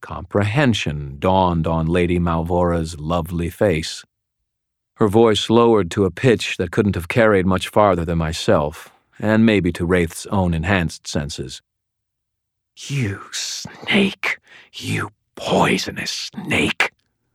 Comprehension dawned on Lady Malvora's lovely face. Her voice lowered to a pitch that couldn't have carried much farther than myself, and maybe to Wraith's own enhanced senses. "You snake! You poisonous snake!"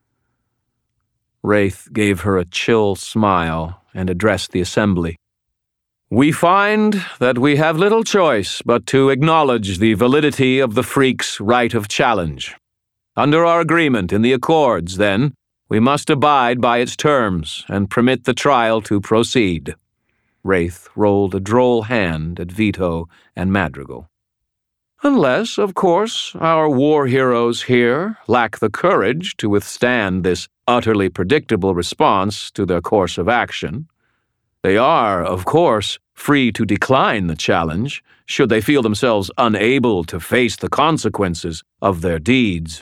Wraith gave her a chill smile and addressed the assembly. "We find that we have little choice but to acknowledge the validity of the freak's right of challenge. Under our agreement in the Accords, then, we must abide by its terms and permit the trial to proceed." Wraith rolled a droll hand at Vito and Madrigal. "Unless, of course, our war heroes here lack the courage to withstand this utterly predictable response to their course of action. They are, of course, free to decline the challenge should they feel themselves unable to face the consequences of their deeds."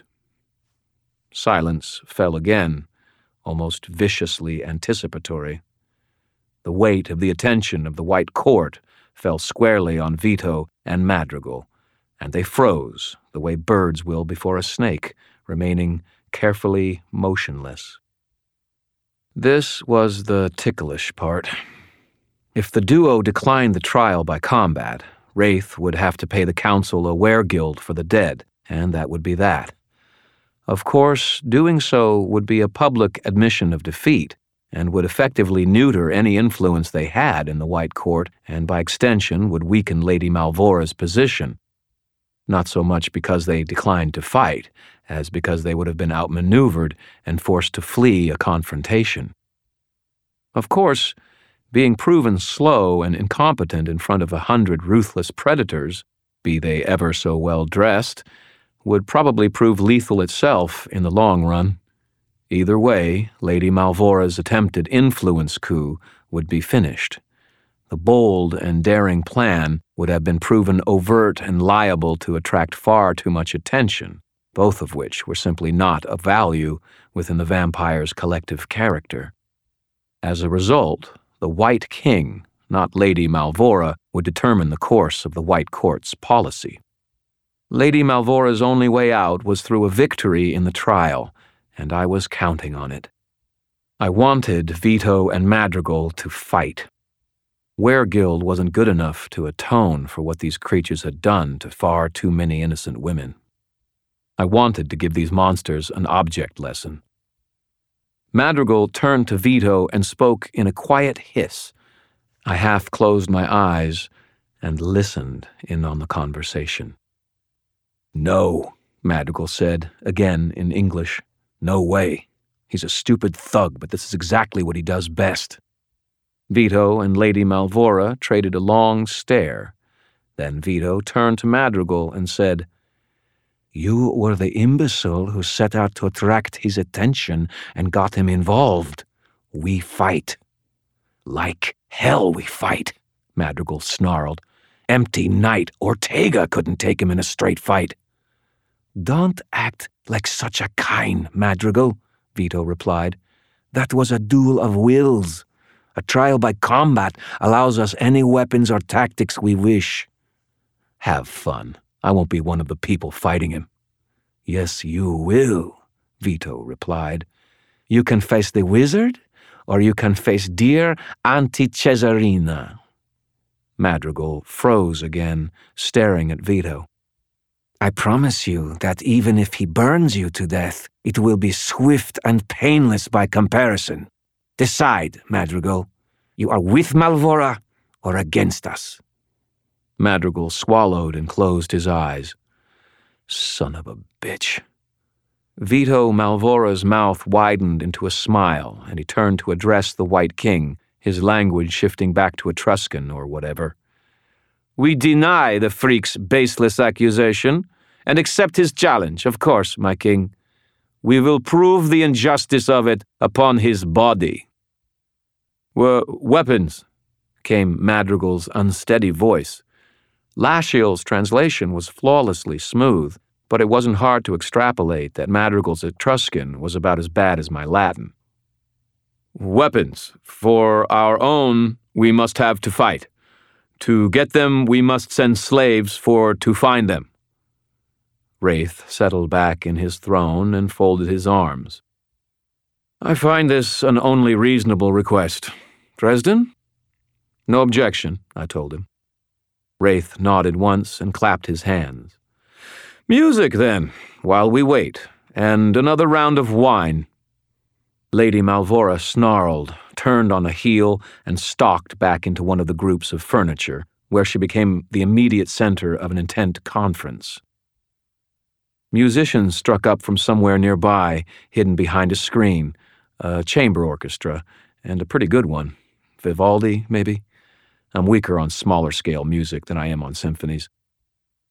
Silence fell again, almost viciously anticipatory. The weight of the attention of the White Court fell squarely on Vito and Madrigal, and they froze the way birds will before a snake, remaining carefully motionless. This was the ticklish part. If the duo declined the trial by combat, Wraith would have to pay the council a weregild for the dead, and that would be that. Of course, doing so would be a public admission of defeat, and would effectively neuter any influence they had in the White Court, and by extension would weaken Lady Malvora's position. Not so much because they declined to fight, as because they would have been outmaneuvered and forced to flee a confrontation. Of course, being proven slow and incompetent in front of 100 ruthless predators, be they ever so well dressed, would probably prove lethal itself in the long run. Either way, Lady Malvora's attempted influence coup would be finished. The bold and daring plan would have been proven overt and liable to attract far too much attention, both of which were simply not of value within the vampire's collective character. As a result, the White King, not Lady Malvora, would determine the course of the White Court's policy. Lady Malvora's only way out was through a victory in the trial, and I was counting on it. I wanted Vito and Madrigal to fight. Weregild wasn't good enough to atone for what these creatures had done to far too many innocent women. I wanted to give these monsters an object lesson. Madrigal turned to Vito and spoke in a quiet hiss. I half closed my eyes and listened in on the conversation. "No," Madrigal said, again in English. "No way. He's a stupid thug, but this is exactly what he does best." Vito and Lady Malvora traded a long stare. Then Vito turned to Madrigal and said, "You were the imbecile who set out to attract his attention and got him involved. We fight." "Like hell we fight," Madrigal snarled. "Empty Knight Ortega couldn't take him in a straight fight." "Don't act like such a kine, Madrigal," Vito replied. "That was a duel of wills. A trial by combat allows us any weapons or tactics we wish." "Have fun. I won't be one of the people fighting him." "Yes, you will," Vito replied. "You can face the wizard, or you can face dear Auntie Cesarina." Madrigal froze again, staring at Vito. "I promise you that even if he burns you to death, it will be swift and painless by comparison. Decide, Madrigal. You are with Malvora or against us." Madrigal swallowed and closed his eyes. Son of a bitch. Vito Malvora's mouth widened into a smile, and he turned to address the White King, his language shifting back to Etruscan or whatever. "We deny the freak's baseless accusation, and accept his challenge, of course, my king. We will prove the injustice of it upon his body." "Weapons," came Madrigal's unsteady voice. Lashiel's translation was flawlessly smooth, but it wasn't hard to extrapolate that Madrigal's Etruscan was about as bad as my Latin. "Weapons. For our own, we must have to fight. To get them, we must send slaves to find them." Wraith settled back in his throne and folded his arms. "I find this an only reasonable request. Dresden?" "No objection," I told him. Wraith nodded once and clapped his hands. "Music, then, while we wait, and another round of wine." Lady Malvora snarled, turned on a heel, and stalked back into one of the groups of furniture, where she became the immediate center of an intent conference. Musicians struck up from somewhere nearby, hidden behind a screen, a chamber orchestra, and a pretty good one. Vivaldi, maybe? I'm weaker on smaller-scale music than I am on symphonies.